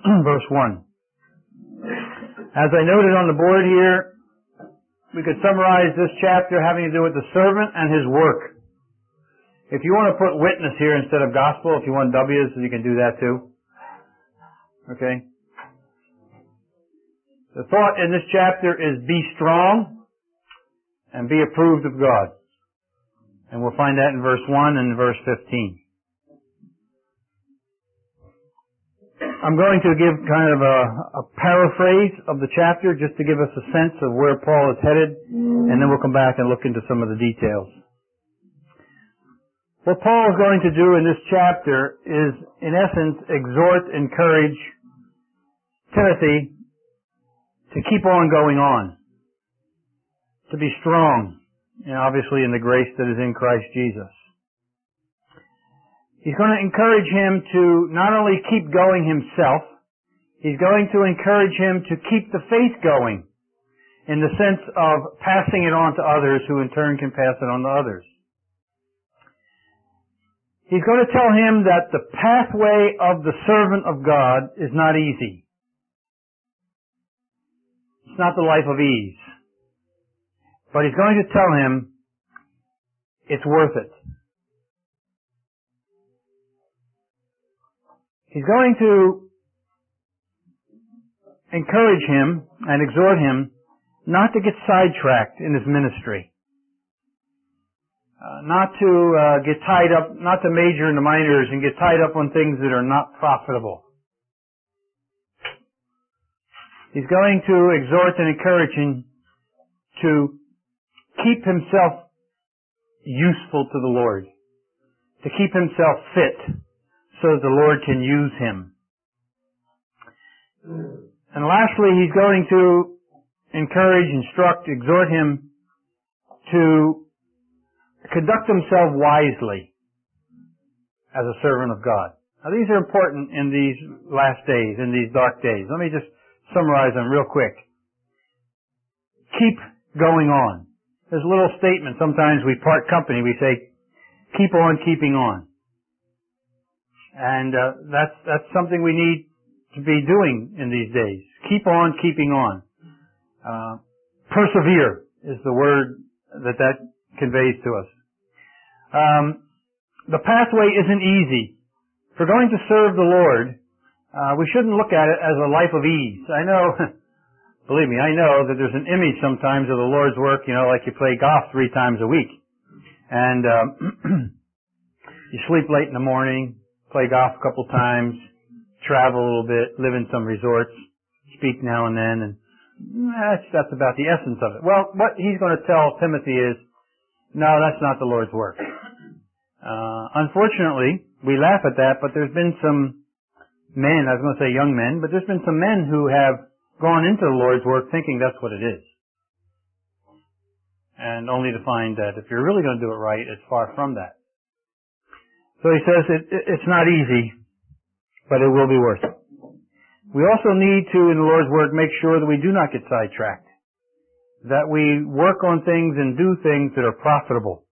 verse 1. As I noted on the board here, we could summarize this chapter having to do with the servant and his work. If you want to put witness here instead of gospel, if you want W's, you can do that too. Okay? The thought in this chapter is be strong and be approved of God. And we'll find that in verse 1 and verse 15. I'm going to give kind of a paraphrase of the chapter just to give us a sense of where Paul is headed, and then we'll come back and look into some of the details. What Paul is going to do in this chapter is, in essence, exhort, encourage Timothy to keep on going on, to be strong, and obviously in the grace that is in Christ Jesus. He's going to encourage him to not only keep going himself, he's going to encourage him to keep the faith going in the sense of passing it on to others who in turn can pass it on to others. He's going to tell him that the pathway of the servant of God is not easy. It's not the life of ease. But he's going to tell him it's worth it. He's going to encourage him and exhort him not to get sidetracked in his ministry. Not to get tied up, not to major in the minors and get tied up on things that are not profitable. He's going to exhort and encourage him to keep himself useful to the Lord, to keep himself fit so that the Lord can use him. And lastly, he's going to encourage, instruct, exhort him to conduct himself wisely as a servant of God. Now these are important in these last days, in these dark days. Let me just summarize them real quick. Keep going on. There's a little statement. Sometimes we part company. We say, keep on keeping on. And that's something we need to be doing in these days. Keep on keeping on. Persevere is the word that conveys to us. The pathway isn't easy. If we're going to serve the Lord, we shouldn't look at it as a life of ease. I know, believe me, I know that there's an image sometimes of the Lord's work, like you play golf 3 times a week. And you sleep late in the morning, play golf a couple times, travel a little bit, live in some resorts, speak now and then, and that's about the essence of it. Well, what he's going to tell Timothy is, no, that's not the Lord's work. Unfortunately, we laugh at that, but there's been some men, I was going to say young men, but there's been some men who have gone into the Lord's work thinking that's what it is. And only to find that if you're really going to do it right, it's far from that. So he says it's not easy, but it will be worth it. We also need to, in the Lord's work, make sure that we do not get sidetracked. That we work on things and do things that are profitable.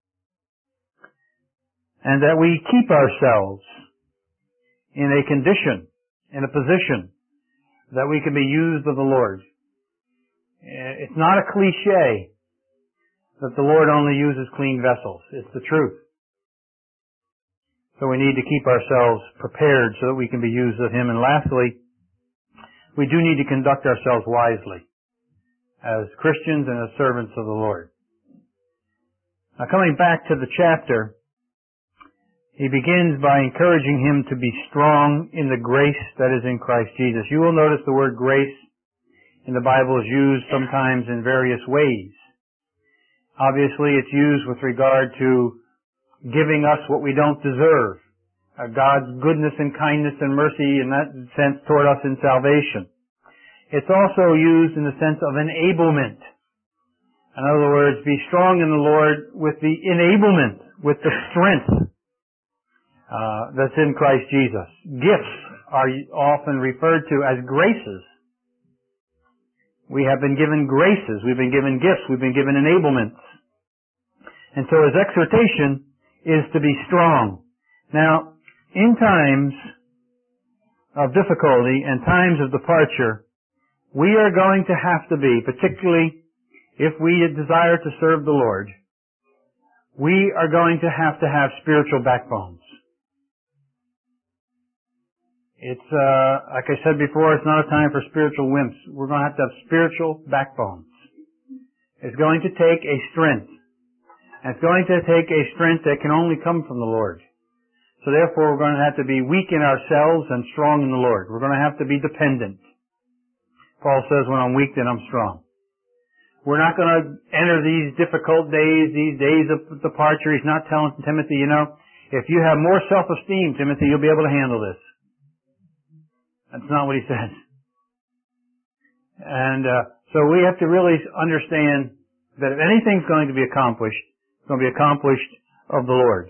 And that we keep ourselves in a condition, in a position, that we can be used of the Lord. It's not a cliche that the Lord only uses clean vessels. It's the truth. So we need to keep ourselves prepared so that we can be used of Him. And lastly, we do need to conduct ourselves wisely as Christians and as servants of the Lord. Now coming back to the chapter, he begins by encouraging him to be strong in the grace that is in Christ Jesus. You will notice the word grace in the Bible is used sometimes in various ways. Obviously, it's used with regard to giving us what we don't deserve. God's goodness and kindness and mercy in that sense toward us in salvation. It's also used in the sense of enablement. In other words, be strong in the Lord with the enablement, with the strength that's in Christ Jesus. Gifts are often referred to as graces. We have been given graces. We've been given gifts. We've been given enablements. And so his exhortation is to be strong. Now, in times of difficulty and times of departure, we are going to have to be, particularly if we desire to serve the Lord, we are going to have spiritual backbones. It's, like I said before, it's not a time for spiritual wimps. We're going to have spiritual backbones. It's going to take a strength. And it's going to take a strength that can only come from the Lord. So therefore, we're going to have to be weak in ourselves and strong in the Lord. We're going to have to be dependent. Paul says, when I'm weak, then I'm strong. We're not going to enter these difficult days, these days of departure. He's not telling Timothy, if you have more self-esteem, Timothy, you'll be able to handle this. That's not what he says. And so we have to really understand that if anything's going to be accomplished, it's going to be accomplished of the Lord.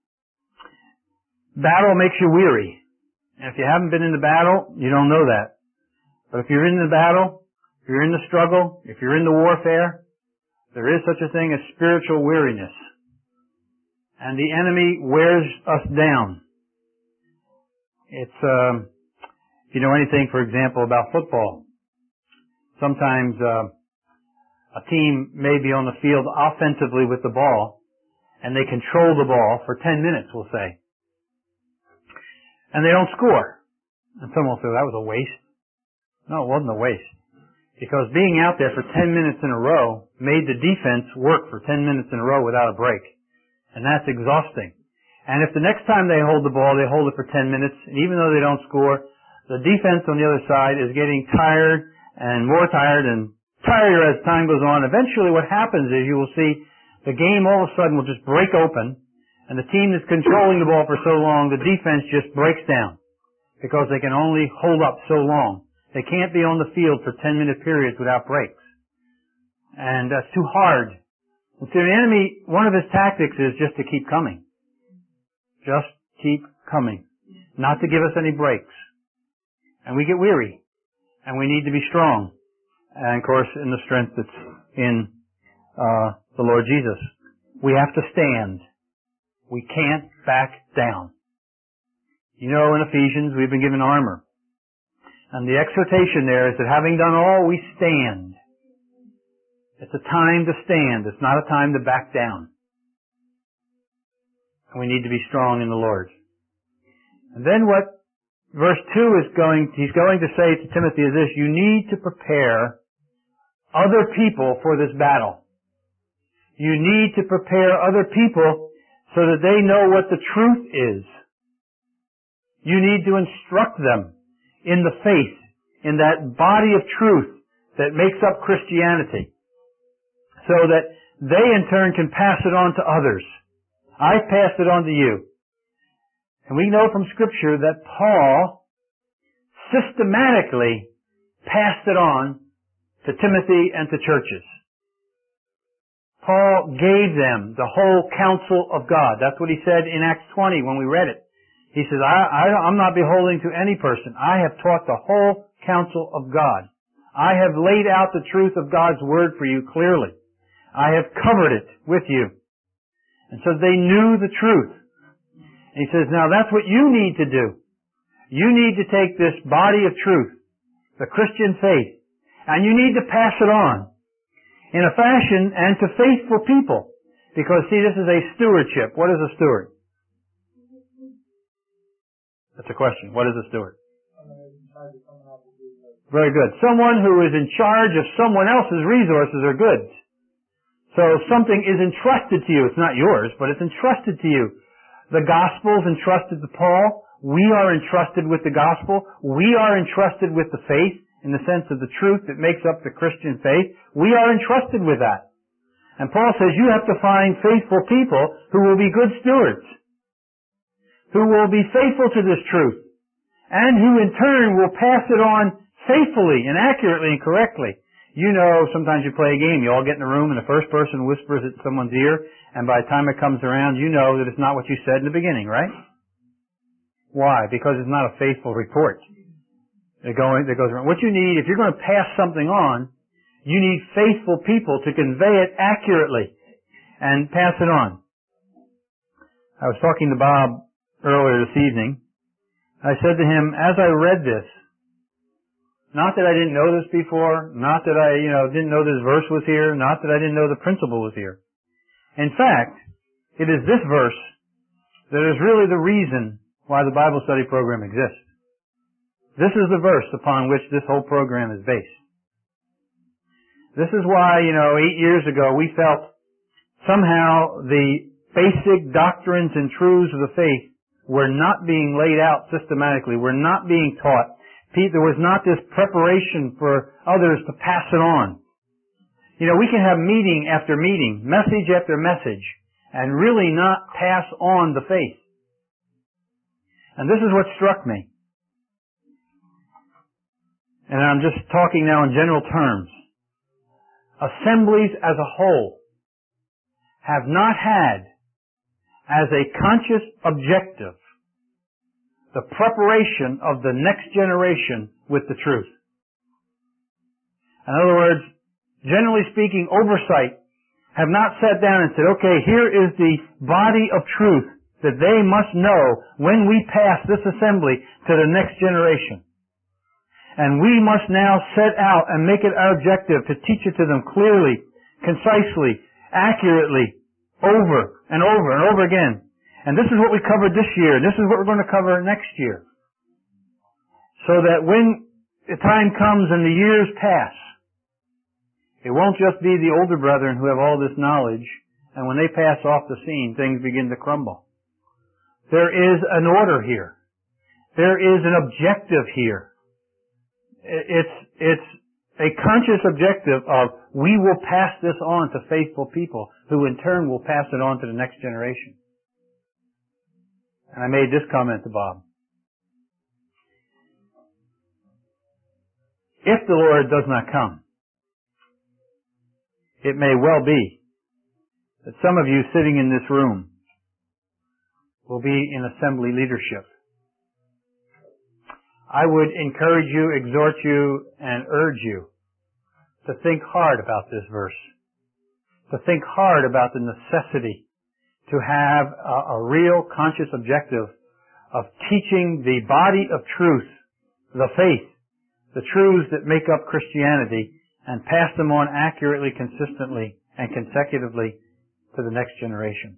Battle makes you weary. And if you haven't been in the battle, you don't know that. But if you're in the battle, if you're in the struggle, if you're in the warfare, there is such a thing as spiritual weariness. And the enemy wears us down. It's, if you know anything, for example, about football, sometimes a team may be on the field offensively with the ball, and they control the ball for 10 minutes, we'll say. And they don't score. And someone will say, that was a waste. No, it wasn't a waste. Because being out there for 10 minutes in a row made the defense work for 10 minutes in a row without a break. And that's exhausting. And if the next time they hold the ball, they hold it for 10 minutes, and even though they don't score, the defense on the other side is getting tired and more tired and tired as time goes on. Eventually what happens is you will see the game all of a sudden will just break open, and the team that's controlling the ball for so long, the defense just breaks down because they can only hold up so long. They can't be on the field for 10-minute periods without breaks. And that's too hard. And so the enemy, one of his tactics is just to keep coming. Just keep coming. Not to give us any breaks. And we get weary. And we need to be strong. And of course, in the strength that's in the Lord Jesus. We have to stand. We can't back down. You know, in Ephesians, we've been given armor. And the exhortation there is that having done all, we stand. It's a time to stand. It's not a time to back down. And we need to be strong in the Lord. And then what verse 2 is he's going to say to Timothy is this: you need to prepare other people for this battle. You need to prepare other people so that they know what the truth is. You need to instruct them in the faith, in that body of truth that makes up Christianity, so that they in turn can pass it on to others. I've passed it on to you. And we know from Scripture that Paul systematically passed it on to Timothy and to churches. Paul gave them the whole counsel of God. That's what he said in Acts 20 when we read it. He says, I'm not beholding to any person. I have taught the whole counsel of God. I have laid out the truth of God's Word for you clearly. I have covered it with you. And so they knew the truth. And he says, now that's what you need to do. You need to take this body of truth, the Christian faith, and you need to pass it on in a fashion and to faithful people. Because, see, this is a stewardship. What is a steward? That's a question. What is a steward? Very good. Someone who is in charge of someone else's resources or goods. So something is entrusted to you. It's not yours, but it's entrusted to you. The gospel is entrusted to Paul. We are entrusted with the gospel. We are entrusted with the faith in the sense of the truth that makes up the Christian faith. We are entrusted with that. And Paul says you have to find faithful people who will be good stewards, who will be faithful to this truth, and who in turn will pass it on faithfully and accurately and correctly. You know, sometimes you play a game, you all get in a room and the first person whispers at someone's ear, and by the time it comes around, you know that it's not what you said in the beginning, right? Why? Because it's not a faithful report that goes around. What you need, if you're going to pass something on, you need faithful people to convey it accurately and pass it on. I was talking to Bob earlier this evening I said to him, as I read this, not that I didn't know this before, not that I, didn't know this verse was here, not that I didn't know the principle was here. In fact, it is this verse that is really the reason why the Bible study program exists. This is the verse upon which this whole program is based. This is why, 8 years ago we felt somehow the basic doctrines and truths of the faith were not being laid out systematically, were not being taught. There was not this preparation for others to pass it on. We can have meeting after meeting, message after message, and really not pass on the faith. And this is what struck me. And I'm just talking now in general terms. Assemblies as a whole have not had as a conscious objective the preparation of the next generation with the truth. In other words, generally speaking, oversight have not sat down and said, okay, here is the body of truth that they must know when we pass this assembly to the next generation. And we must now set out and make it our objective to teach it to them clearly, concisely, accurately, over and over and over again. And this is what we covered this year, and this is what we're going to cover next year. So that when the time comes and the years pass, it won't just be the older brethren who have all this knowledge, and when they pass off the scene, things begin to crumble. There is an order here. There is an objective here. It's a conscious objective of we will pass this on to faithful people who in turn will pass it on to the next generation. And I made this comment to Bob. If the Lord does not come, it may well be that some of you sitting in this room will be in assembly leadership. I would encourage you, exhort you, and urge you to think hard about this verse, to think hard about the necessity to have a real conscious objective of teaching the body of truth, the faith, the truths that make up Christianity, and pass them on accurately, consistently, and consecutively to the next generation.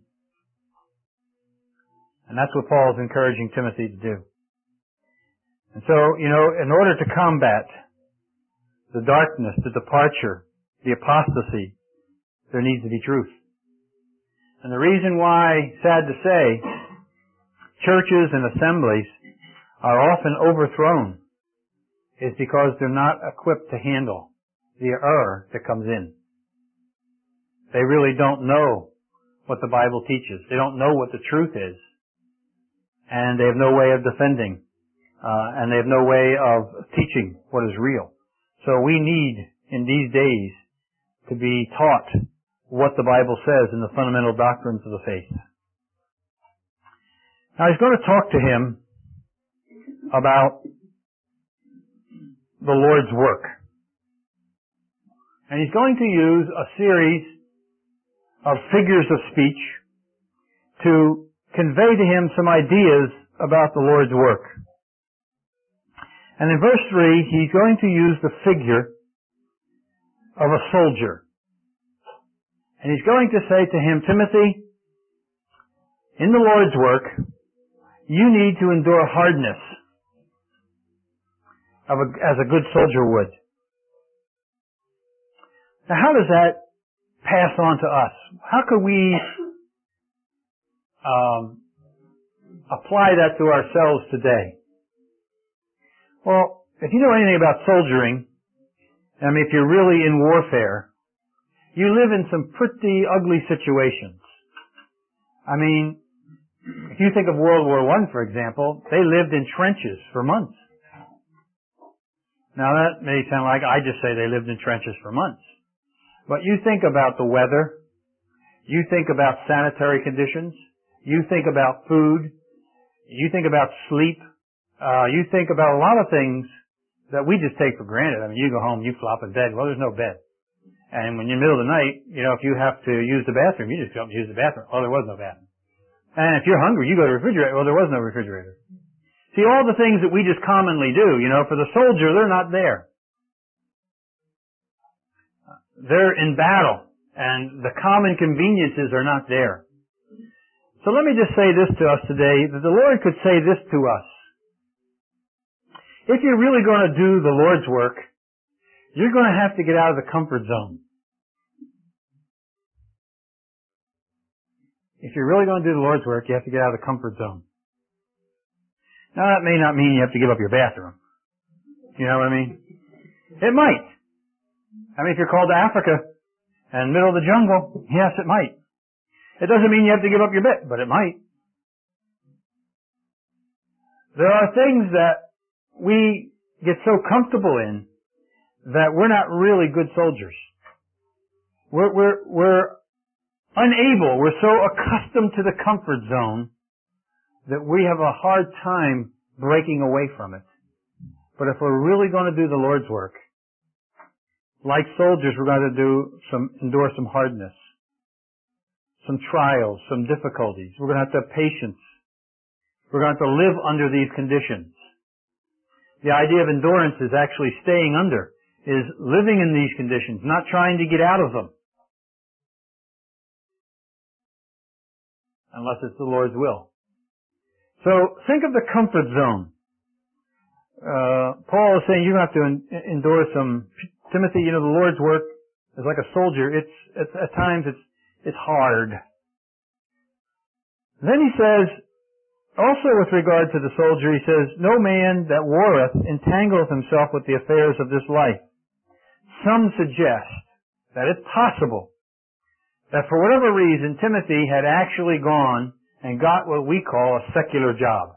And that's what Paul is encouraging Timothy to do. And so, in order to combat the darkness, the departure, the apostasy, there needs to be truth. And the reason why, sad to say, churches and assemblies are often overthrown is because they're not equipped to handle the error that comes in. They really don't know what the Bible teaches. They don't know what the truth is. And they have no way of defending. And they have no way of teaching what is real. So we need, in these days, to be taught what the Bible says in the fundamental doctrines of the faith. Now he's going to talk to him about the Lord's work. And he's going to use a series of figures of speech to convey to him some ideas about the Lord's work. And in verse 3, he's going to use the figure of a soldier. And he's going to say to him, Timothy, in the Lord's work, you need to endure hardness as a good soldier would. Now, how does that pass on to us? How could we apply that to ourselves today? Well, if you know anything about soldiering, if you're really in warfare, you live in some pretty ugly situations. If you think of World War I, for example, they lived in trenches for months. Now that may sound like I just say they lived in trenches for months. But you think about the weather, you think about sanitary conditions, you think about food, you think about sleep, you think about a lot of things that we just take for granted. You go home, you flop in bed, well, there's no bed. And when you're in the middle of the night, if you have to use the bathroom, you just go up and use the bathroom. Oh, there was no bathroom. And if you're hungry, you go to the refrigerator. Well, there was no refrigerator. See, all the things that we just commonly do, for the soldier, they're not there. They're in battle, and the common conveniences are not there. So let me just say this to us today, that the Lord could say this to us. If you're really going to do the Lord's work, you're going to have to get out of the comfort zone. If you're really going to do the Lord's work, you have to get out of the comfort zone. Now that may not mean you have to give up your bathroom. You know what I mean? It might. If you're called to Africa and middle of the jungle, yes, it might. It doesn't mean you have to give up your bed, but it might. There are things that we get so comfortable in that we're not really good soldiers. We're unable, we're so accustomed to the comfort zone that we have a hard time breaking away from it. But if we're really going to do the Lord's work, like soldiers, we're going to endure some hardness, some trials, some difficulties. We're going to have patience. We're going to have to live under these conditions. The idea of endurance is actually staying under, is living in these conditions, not trying to get out of them. Unless it's the Lord's will. So think of the comfort zone. Paul is saying you're going to have to endure some. Timothy, the Lord's work is like a soldier. It's at times it's hard. Then he says, also with regard to the soldier, he says, no man that warreth entangleth himself with the affairs of this life. Some suggest that it's possible that for whatever reason Timothy had actually gone and got what we call a secular job.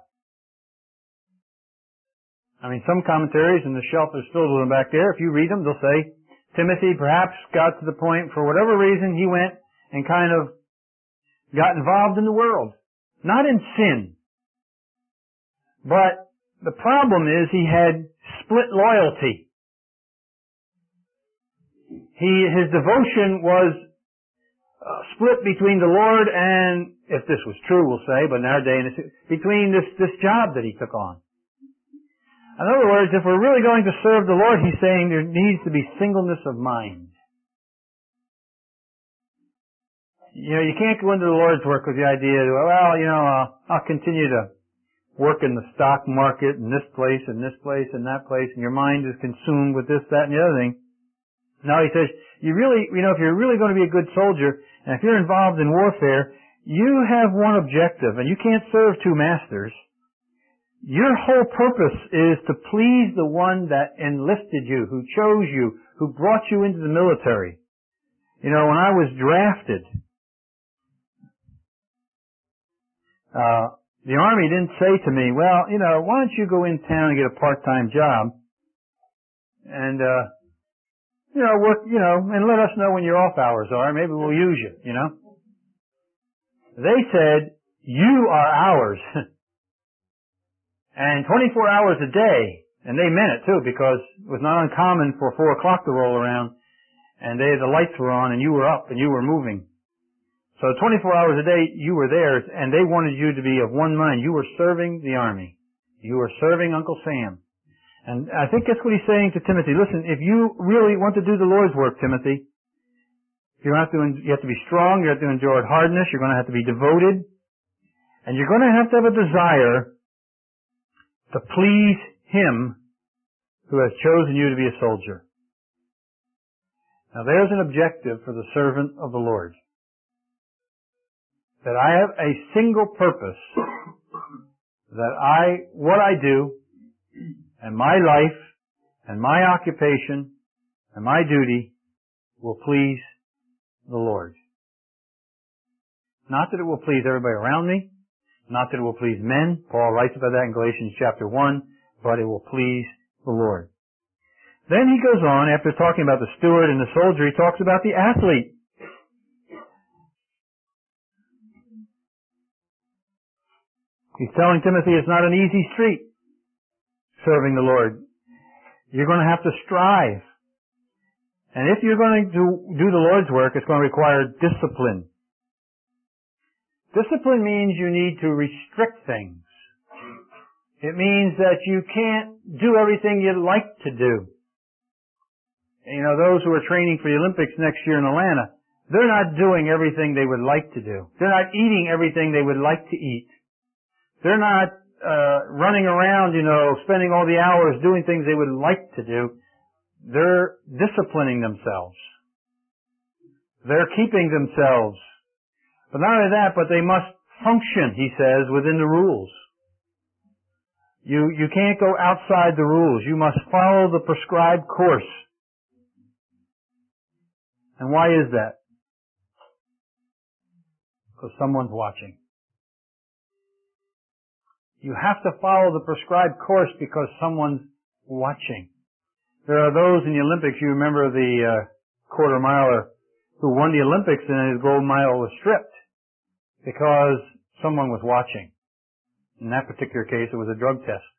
Some commentaries, and the shelf is filled with them back there, if you read them, they'll say, Timothy perhaps got to the point, for whatever reason, he went and kind of got involved in the world. Not in sin. But the problem is he had split loyalty. His devotion was split between the Lord and, if this was true, we'll say, but in our day, between this job that he took on. In other words, if we're really going to serve the Lord, he's saying there needs to be singleness of mind. You can't go into the Lord's work with the idea that, I'll continue to work in the stock market in this place and this place and that place, and your mind is consumed with this, that, and the other thing. No, he says, if you're really going to be a good soldier, and if you're involved in warfare, you have one objective, and you can't serve two masters. Your whole purpose is to please the one that enlisted you, who chose you, who brought you into the military. When I was drafted, the Army didn't say to me, why don't you go in town and get a part-time job and, work, and let us know when your off hours are. Maybe we'll use you, They said, you are ours. And 24 hours a day, and they meant it too, because it was not uncommon for 4 o'clock to roll around, and the lights were on, and you were up, and you were moving. So 24 hours a day, you were there, and they wanted you to be of one mind. You were serving the Army. You were serving Uncle Sam. And I think that's what he's saying to Timothy. Listen, if you really want to do the Lord's work, Timothy, you have to be strong, you have to endure hardness, you're going to have to be devoted, and you're going to have a desire to please Him who has chosen you to be a soldier. Now there's an objective for the servant of the Lord. That I have a single purpose. That what I do, and my life, and my occupation, and my duty will please the Lord. Not that it will please everybody around me, not that it will please men. Paul writes about that in Galatians chapter 1, but it will please the Lord. Then he goes on, after talking about the steward and the soldier, he talks about the athlete. He's telling Timothy it's not an easy street serving the Lord. You're going to have to strive. And if you're going to do the Lord's work, it's going to require discipline. Discipline means you need to restrict things. It means that you can't do everything you'd like to do. You know, those who are training for the Olympics next year in Atlanta, they're not doing everything they would like to do. They're not eating everything they would like to eat. They're not running around, you know, spending all the hours doing things they would like to do. They're disciplining themselves. They're keeping themselves. But not only that, but they must function, he says, within the rules. You can't go outside the rules. You must follow the prescribed course. And why is that? Because someone's watching. You have to follow the prescribed course because someone's watching. There are those in the Olympics, you remember the quarter miler who won the Olympics and his gold medal was stripped because someone was watching. In that particular case, it was a drug test.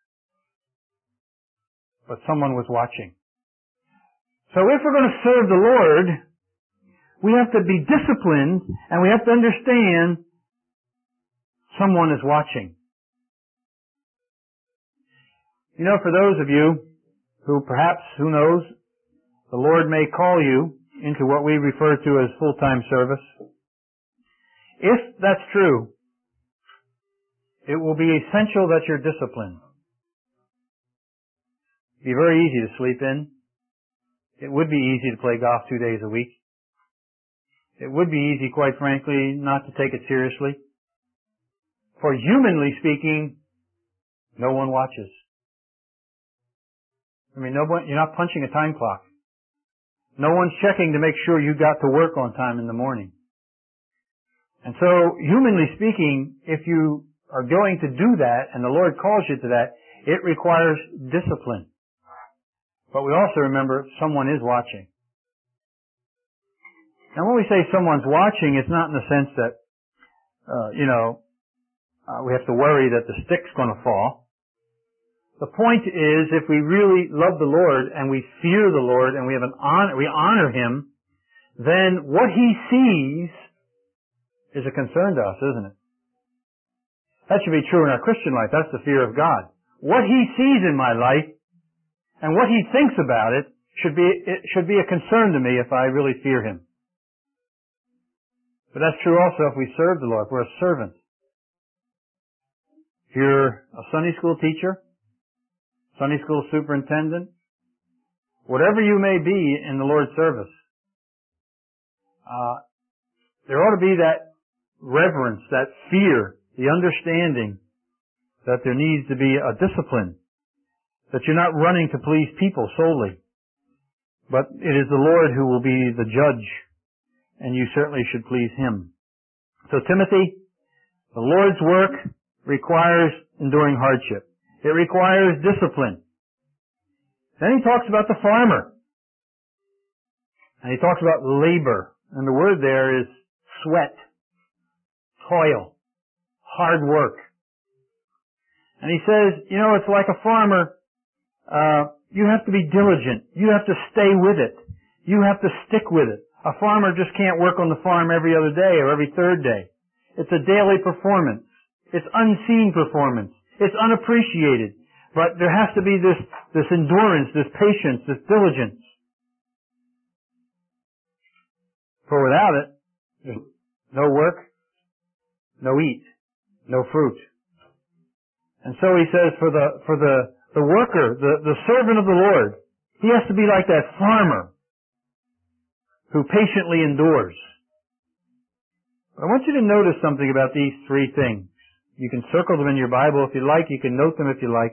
But someone was watching. So if we're going to serve the Lord, we have to be disciplined and we have to understand someone is watching. You know, for those of you who perhaps, who knows, the Lord may call you into what we refer to as full-time service. If that's true, it will be essential that you're disciplined. It'd be very easy to sleep in. It would be easy to play golf 2 days a week. It would be easy, quite frankly, not to take it seriously. For humanly speaking, no one watches. I mean, you're not punching a time clock. No one's checking to make sure you got to work on time in the morning. And so, humanly speaking, if you are going to do that, and the Lord calls you to that, it requires discipline. But we also remember someone is watching. Now when we say someone's watching, it's not in the sense that, we have to worry that the stick's going to fall. The point is, if we really love the Lord and we fear the Lord and we honor Him, then what He sees is a concern to us, isn't it? That should be true in our Christian life. That's the fear of God. What He sees in my life and what He thinks about it should be a concern to me if I really fear Him. But that's true also if we serve the Lord. If we're a servant. If you're a Sunday school teacher, Sunday school superintendent, whatever you may be in the Lord's service, there ought to be that reverence, that fear, the understanding that there needs to be a discipline, that you're not running to please people solely, but it is the Lord who will be the judge, and you certainly should please Him. So Timothy, the Lord's work requires enduring hardship. It requires discipline. Then he talks about the farmer. And he talks about labor. And the word there is sweat, toil, hard work. And he says, you know, it's like a farmer. You have to be diligent. You have to stay with it. You have to stick with it. A farmer just can't work on the farm every other day or every third day. It's a daily performance. It's unseen performance. It's unappreciated. But there has to be this endurance, this patience, this diligence. For without it, there's no work, no eat, no fruit. And so he says for the worker, the servant of the Lord, he has to be like that farmer who patiently endures. I want you to notice something about these three things. You can circle them in your Bible if you like. You can note them if you like.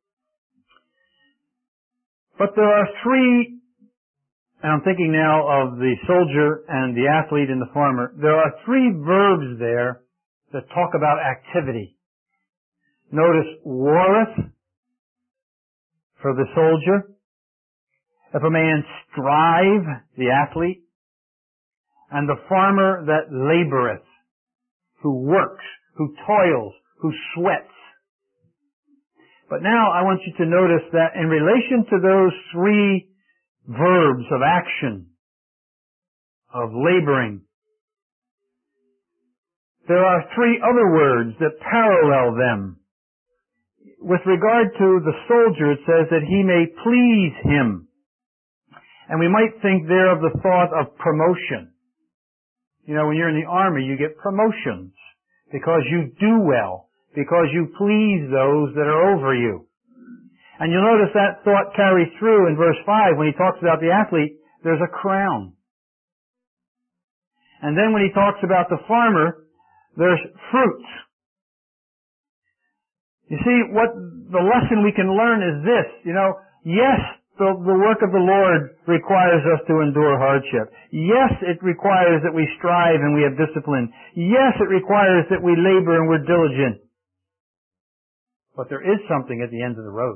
But there are three, and I'm thinking now of the soldier and the athlete and the farmer. There are three verbs there that talk about activity. Notice warreth for the soldier. If a man strive, the athlete. And the farmer that laboreth, who works, who toils, who sweats. But now I want you to notice that in relation to those three verbs of action, of laboring, there are three other words that parallel them. with regard to the soldier, it says that he may please him. And we might think there of the thought of promotion. You know, when you're in the army, you get promotions because you do well, because you please those that are over you. And you'll notice that thought carries through in verse 5 when he talks about the athlete, there's a crown. And then when he talks about the farmer, there's fruits. You see, what the lesson we can learn is this, yes, the work of the Lord requires us to endure hardship. Yes, it requires that we strive and we have discipline. Yes, it requires that we labor and we're diligent. But there is something at the end of the road.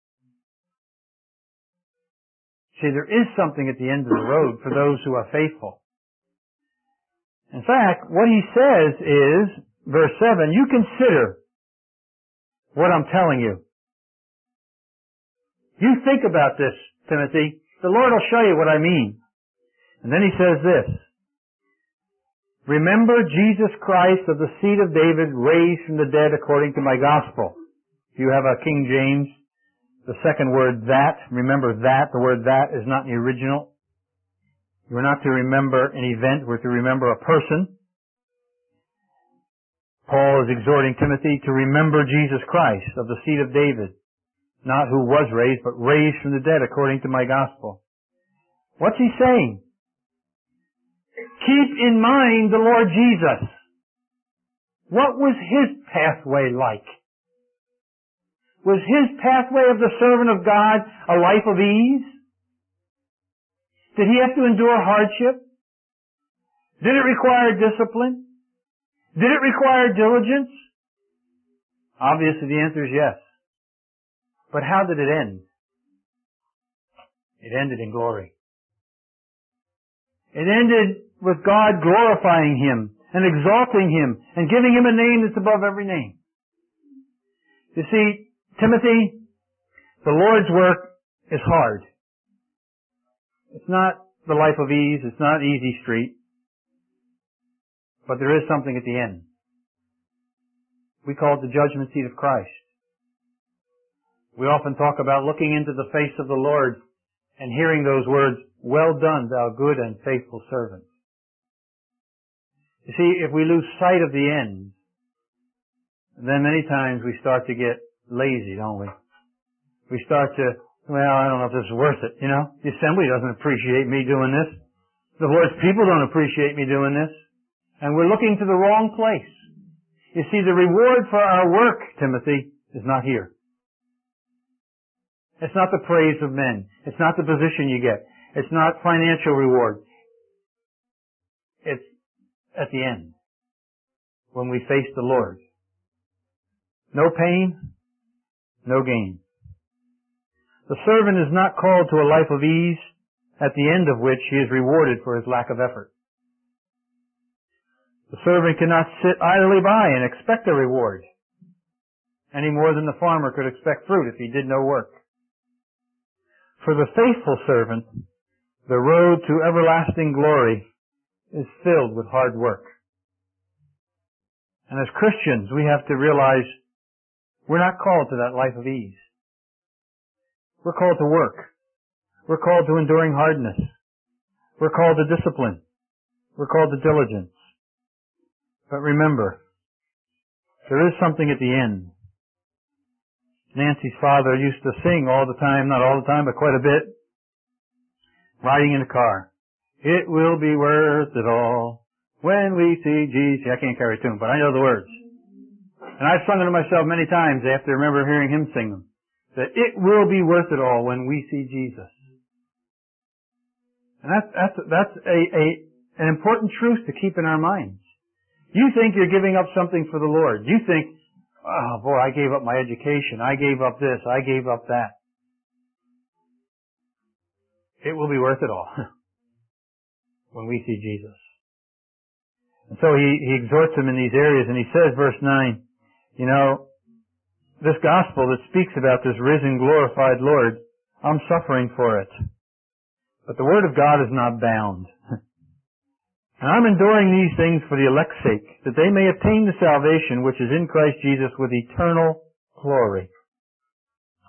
See, there is something at the end of the road for those who are faithful. In fact, what he says is, verse 7, you consider what I'm telling you. You think about this, Timothy. The Lord will show you what I mean. And then he says this, remember Jesus Christ of the seed of David, raised from the dead according to my gospel. If you have a King James, the second word that, remember that, the word that is not in the original. We're not to remember an event, we're to remember a person. Paul is exhorting Timothy to remember Jesus Christ of the seed of David, not who was raised, but raised from the dead according to my gospel. What's he saying? Keep in mind the Lord Jesus. What was his pathway like? Was his pathway of the servant of God a life of ease? Did he have to endure hardship? Did it require discipline? Did it require diligence? Obviously the answer is yes. But how did it end? It ended in glory. It ended with God glorifying him and exalting him and giving him a name that's above every name. You see, Timothy, the Lord's work is hard. It's not the life of ease. It's not easy street. But there is something at the end. We call it the judgment seat of Christ. We often talk about looking into the face of the Lord and hearing those words, well done, thou good and faithful servant. You see, if we lose sight of the end, then many times we start to get lazy, don't we? We start to, well, I don't know if this is worth it, The assembly doesn't appreciate me doing this. The Lord's people don't appreciate me doing this. And we're looking to the wrong place. You see, the reward for our work, Timothy, is not here. It's not the praise of men. It's not the position you get. It's not financial reward. It's at the end, when we face the Lord. No pain, no gain. The servant is not called to a life of ease, at the end of which he is rewarded for his lack of effort. The servant cannot sit idly by and expect a reward, any more than the farmer could expect fruit if he did no work. For the faithful servant, the road to everlasting glory is filled with hard work. And as Christians, we have to realize we're not called to that life of ease. We're called to work. We're called to enduring hardness. We're called to discipline. We're called to diligence. But remember, there is something at the end. Nancy's father used to sing all the time, not all the time, but quite a bit, riding in the car. It will be worth it all when we see Jesus. I can't carry a tune, but I know the words. And I've sung it to myself many times after I remember hearing him sing them. That it will be worth it all when we see Jesus. And that's an important truth to keep in our minds. You think you're giving up something for the Lord. You think, oh boy, I gave up my education. I gave up this. I gave up that. It will be worth it all when we see Jesus. And so he exhorts them in these areas, and he says, verse 9, this gospel that speaks about this risen, glorified Lord, I'm suffering for it. But the Word of God is not bound. And I'm enduring these things for the elect's sake, that they may obtain the salvation which is in Christ Jesus with eternal glory.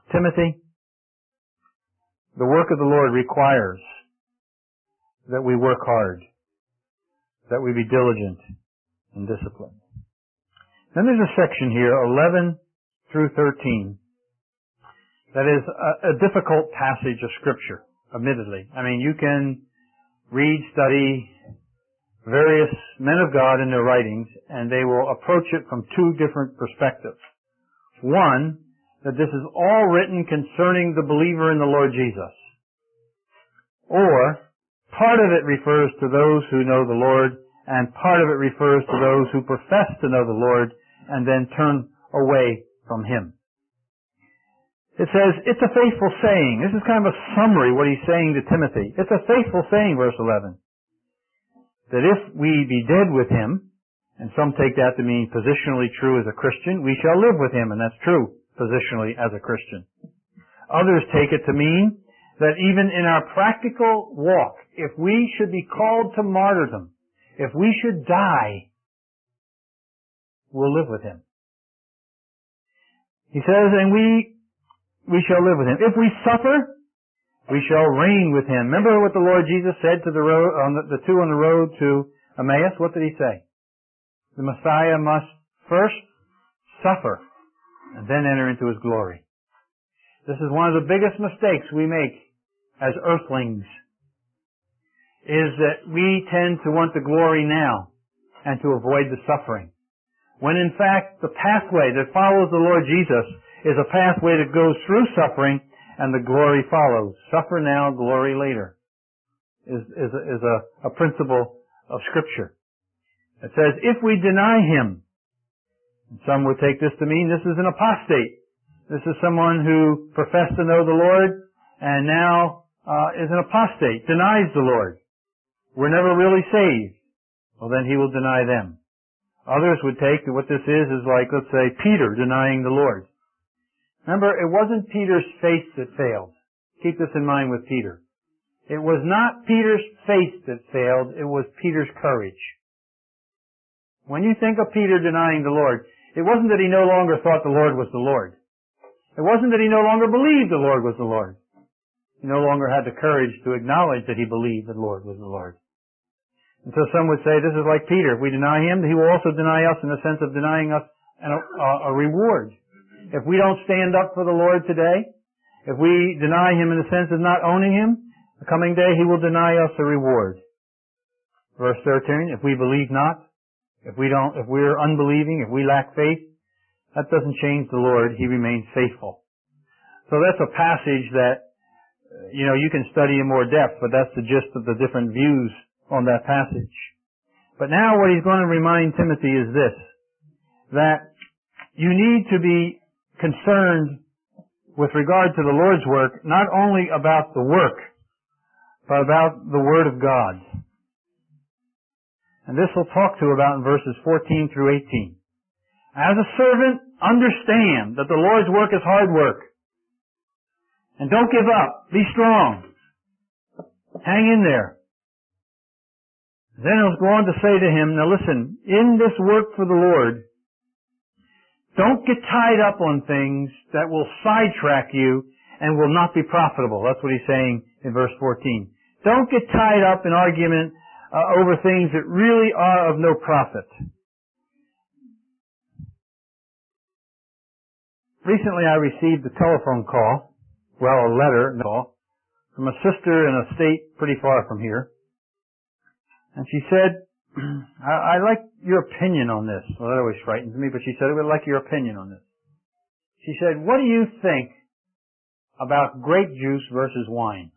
Timothy, the work of the Lord requires that we work hard, that we be diligent and disciplined. Then there's a section here, 11 through 13, that is a difficult passage of Scripture, admittedly. I mean, you can read, study various men of God in their writings, and they will approach it from two different perspectives. One, that this is all written concerning the believer in the Lord Jesus. Or, part of it refers to those who know the Lord, and part of it refers to those who profess to know the Lord and then turn away from Him. It says, it's a faithful saying. This is kind of a summary what he's saying to Timothy. It's a faithful saying, verse 11, that if we be dead with Him, and some take that to mean positionally true as a Christian, we shall live with Him, and that's true positionally as a Christian. Others take it to mean that even in our practical walk, if we should be called to martyrdom, if we should die, we'll live with Him. He says, and we shall live with Him. If we suffer, we shall reign with Him. Remember what the Lord Jesus said to the two on the road to Emmaus? What did He say? The Messiah must first suffer and then enter into His glory. This is one of the biggest mistakes we make as earthlings, is that we tend to want the glory now and to avoid the suffering. When in fact the pathway that follows the Lord Jesus is a pathway that goes through suffering and the glory follows. Suffer now, glory later is a principle of Scripture. It says, if we deny Him, some would take this to mean this is an apostate. This is someone who professed to know the Lord and now is an apostate, denies the Lord. We're never really saved. Well, then he will deny them. Others would take that what this is like, let's say, Peter denying the Lord. Remember, it wasn't Peter's faith that failed. Keep this in mind with Peter. It was not Peter's faith that failed, it was Peter's courage. When you think of Peter denying the Lord, it wasn't that he no longer thought the Lord was the Lord. It wasn't that he no longer believed the Lord was the Lord. He no longer had the courage to acknowledge that he believed the Lord was the Lord. And so some would say this is like Peter. If we deny Him, He will also deny us in the sense of denying us a reward. If we don't stand up for the Lord today, if we deny Him in the sense of not owning Him, the coming day He will deny us a reward. Verse 13, if we believe not, if we're unbelieving, if we lack faith, that doesn't change the Lord. He remains faithful. So that's a passage that, you can study in more depth, but that's the gist of the different views on that passage. But now what he's going to remind Timothy is this, that you need to be concerned with regard to the Lord's work, not only about the work, but about the Word of God. And this we'll talk to about in verses 14 through 18. As a servant, understand that the Lord's work is hard work. And don't give up. Be strong. Hang in there. Then he'll go on to say to him, now listen, in this work for the Lord, don't get tied up on things that will sidetrack you and will not be profitable. That's what he's saying in verse 14. Don't get tied up in argument over things that really are of no profit. Recently I received a telephone call, a letter, from a sister in a state pretty far from here. And she said, I'd like your opinion on this. Well, that always frightens me, but she said, I would like your opinion on this. She said, what do you think about grape juice versus wine?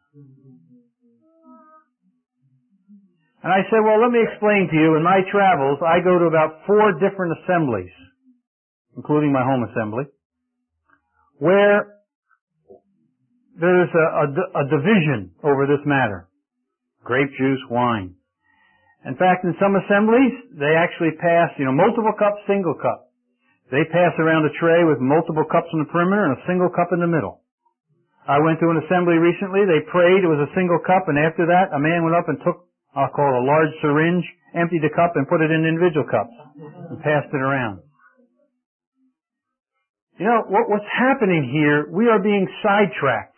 And I said, well, let me explain to you. In my travels, I go to about 4 different assemblies, including my home assembly, where there's a division over this matter. Grape juice, wine. In fact, in some assemblies, they actually pass, multiple cups, single cup. They pass around a tray with multiple cups on the perimeter and a single cup in the middle. I went to an assembly recently, they prayed, it was a single cup, and after that, a man went up and took, I'll call it a large syringe, emptied the cup and put it in individual cups, and passed it around. You know, what's happening here, we are being sidetracked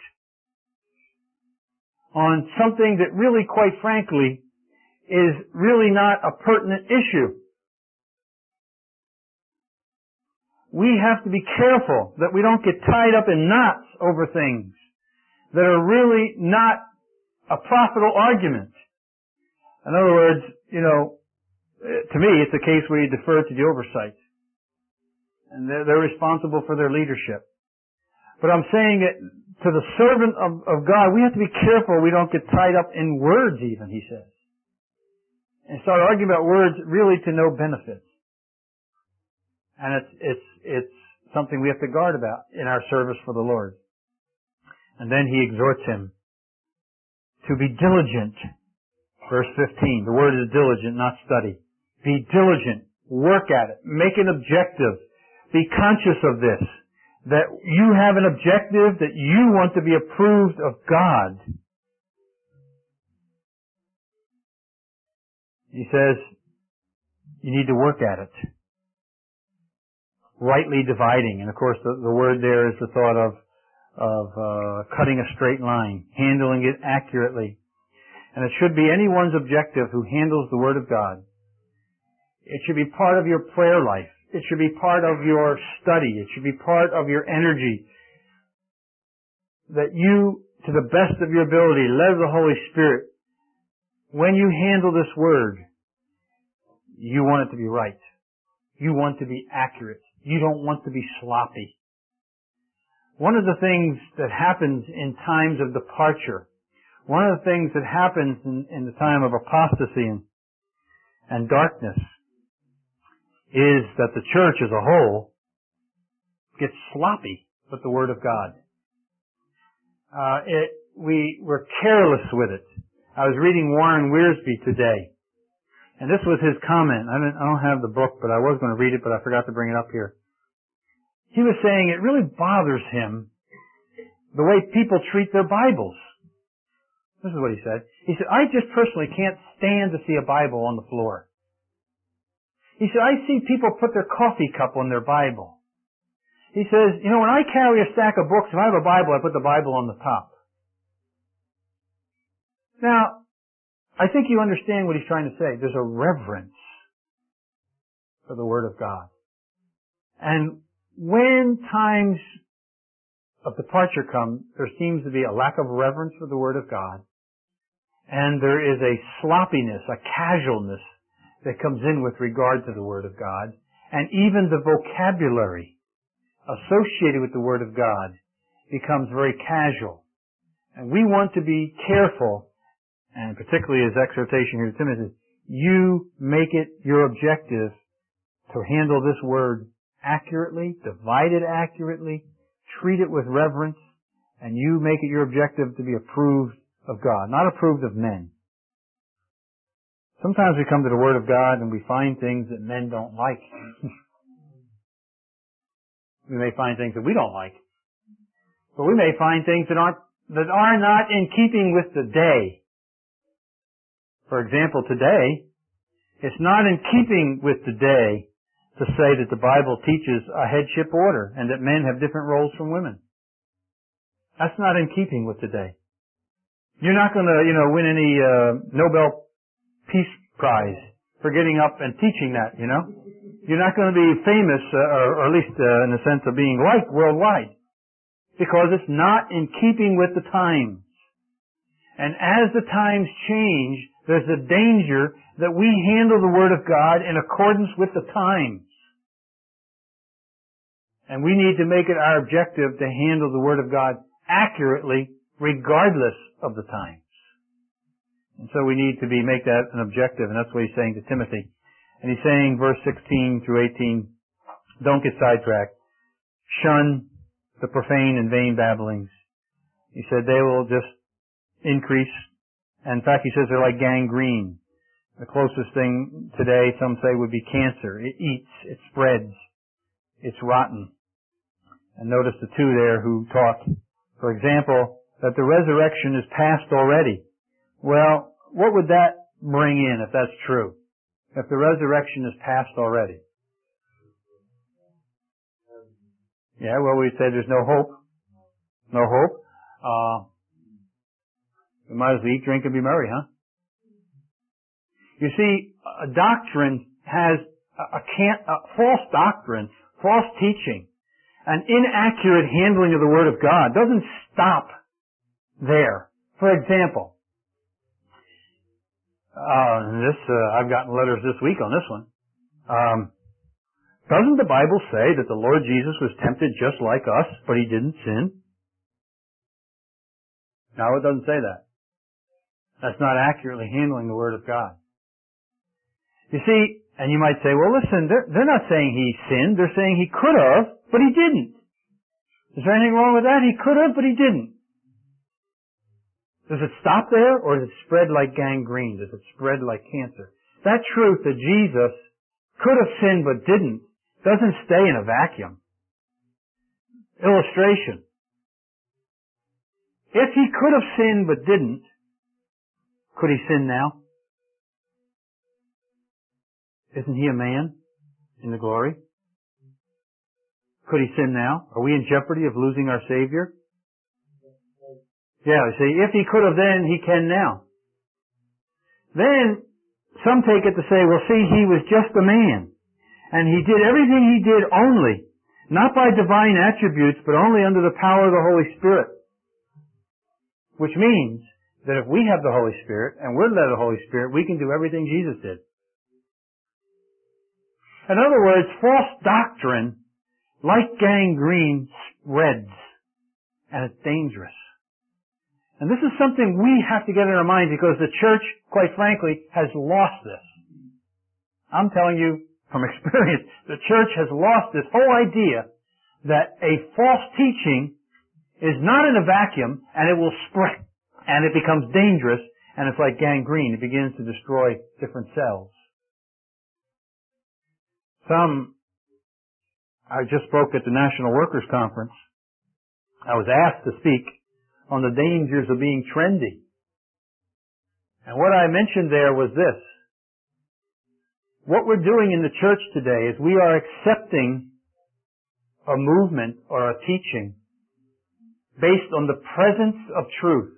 on something that really, quite frankly, is really not a pertinent issue. We have to be careful that we don't get tied up in knots over things that are really not a profitable argument. In other words, you know, to me, it's a case where you defer to the oversight. And they're responsible for their leadership. But I'm saying that to the servant of God, we have to be careful we don't get tied up in words even, he says. And start arguing about words really to no benefit. And it's something we have to guard about in our service for the Lord. And then he exhorts him to be diligent. Verse 15, the word is diligent, not study. Be diligent. Work at it. Make an objective. Be conscious of this, that you have an objective, that you want to be approved of God. He says, you need to work at it. Rightly dividing. And of course the word there is the thought of cutting a straight line, handling it accurately. And it should be anyone's objective who handles the Word of God. It should be part of your prayer life. It should be part of your study. It should be part of your energy. That you, to the best of your ability, led of the Holy Spirit, when you handle this Word, you want it to be right. You want to be accurate. You don't want to be sloppy. One of the things that happens in times of departure, one of the things that happens in the time of apostasy and darkness, is that the church as a whole gets sloppy with the Word of God. We're careless with it. I was reading Warren Wiersbe today, and this was his comment. I don't have the book, but I was going to read it, but I forgot to bring it up here. He was saying it really bothers him the way people treat their Bibles. This is what he said. He said, I just personally can't stand to see a Bible on the floor. He said, I see people put their coffee cup on their Bible. He says, you know, when I carry a stack of books, if I have a Bible, I put the Bible on the top. Now, I think you understand what he's trying to say. There's a reverence for the Word of God. And when times of departure come, there seems to be a lack of reverence for the Word of God. And there is a sloppiness, a casualness that comes in with regard to the Word of God. And even the vocabulary associated with the Word of God becomes very casual. And we want to be careful, and particularly his exhortation here to Timothy, you make it your objective to handle this Word accurately, divide it accurately, treat it with reverence, and you make it your objective to be approved of God, not approved of men. Sometimes we come to the Word of God and we find things that men don't like. We may find things that we don't like. But we may find things that are not in keeping with the day. For example, today, it's not in keeping with the day to say that the Bible teaches a headship order and that men have different roles from women. That's not in keeping with the day. You're not going to, win any Nobel Peace Prize for getting up and teaching that, You're not going to be famous, or at least in the sense of being liked worldwide, because it's not in keeping with the times. And as the times change, there's a danger that we handle the Word of God in accordance with the times. And we need to make it our objective to handle the Word of God accurately, regardless of the times. And so we need to make that an objective, and that's what he's saying to Timothy. And he's saying, verse 16 through 18, don't get sidetracked. Shun the profane and vain babblings. He said they will just increase. And in fact, he says they're like gangrene. The closest thing today, some say, would be cancer. It eats, it spreads, it's rotten. And notice the two there who taught, for example, that the resurrection is past already. Well, what would that bring in if that's true? If the resurrection is past already? Yeah, well, we say there's no hope. No hope. We might as well eat, drink, and be merry, huh? You see, a doctrine has a false doctrine, false teaching, an inaccurate handling of the Word of God doesn't stop there. For example, I've gotten letters this week on this one. Doesn't the Bible say that the Lord Jesus was tempted just like us, but He didn't sin? No, it doesn't say that. That's not accurately handling the Word of God. You see, and you might say, well, listen, they're not saying He sinned. They're saying He could have, but He didn't. Is there anything wrong with that? He could have, but He didn't. Does it stop there, or does it spread like gangrene? Does it spread like cancer? That truth that Jesus could have sinned but didn't doesn't stay in a vacuum. Illustration. If He could have sinned but didn't, could He sin now? Isn't He a man in the glory? Could He sin now? Are we in jeopardy of losing our Savior? Yeah, see, if He could have then, He can now. Then, some take it to say, well, see, He was just a man. And He did everything He did only, not by divine attributes, but only under the power of the Holy Spirit. Which means that if we have the Holy Spirit, and we're led of the Holy Spirit, we can do everything Jesus did. In other words, false doctrine, like gangrene, spreads. And it's dangerous. And this is something we have to get in our minds because the church, quite frankly, has lost this. I'm telling you from experience, the church has lost this whole idea that a false teaching is not in a vacuum and it will spread and it becomes dangerous and it's like gangrene. It begins to destroy different cells. I just spoke at the National Workers' Conference. I was asked to speak on the dangers of being trendy. And what I mentioned there was this. What we're doing in the church today is we are accepting a movement or a teaching based on the presence of truth.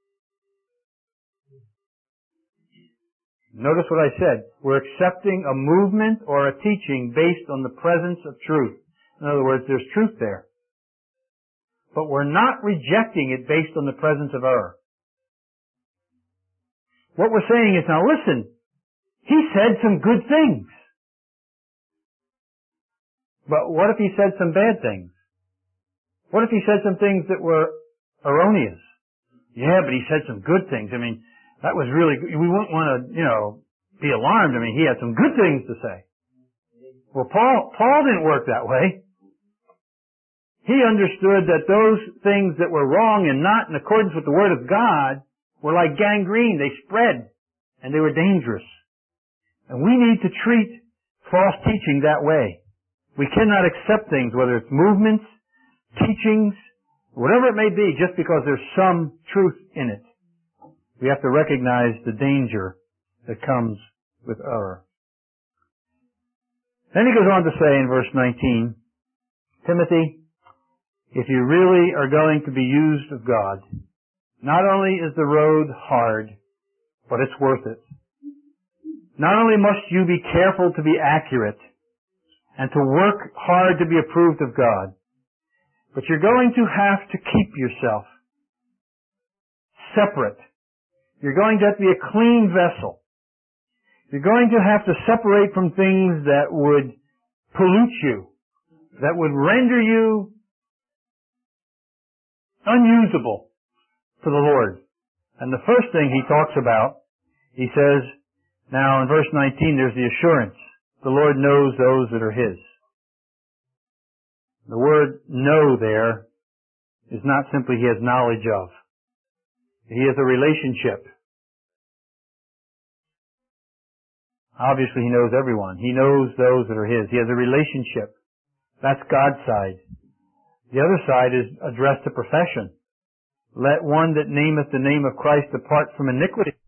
Notice what I said. We're accepting a movement or a teaching based on the presence of truth. In other words, there's truth there. But we're not rejecting it based on the presence of error. What we're saying is, now listen, He said some good things. But what if He said some bad things? What if He said some things that were erroneous? Yeah, but He said some good things. I mean, that was really good. We wouldn't want to, be alarmed. I mean, He had some good things to say. Well, Paul didn't work that way. He understood that those things that were wrong and not in accordance with the Word of God were like gangrene. They spread, and they were dangerous. And we need to treat false teaching that way. We cannot accept things, whether it's movements, teachings, whatever it may be, just because there's some truth in it. We have to recognize the danger that comes with error. Then he goes on to say in verse 19, Timothy, if you really are going to be used of God, not only is the road hard, but it's worth it. Not only must you be careful to be accurate and to work hard to be approved of God, but you're going to have to keep yourself separate. You're going to have to be a clean vessel. You're going to have to separate from things that would pollute you, that would render you unusable for the Lord. And the first thing he talks about, he says, now in verse 19 there's the assurance. The Lord knows those that are His. The word know there is not simply He has knowledge of. He has a relationship. Obviously He knows everyone. He knows those that are His. He has a relationship. That's God's side. The other side is addressed to profession. Let one that nameth the name of Christ depart from iniquity.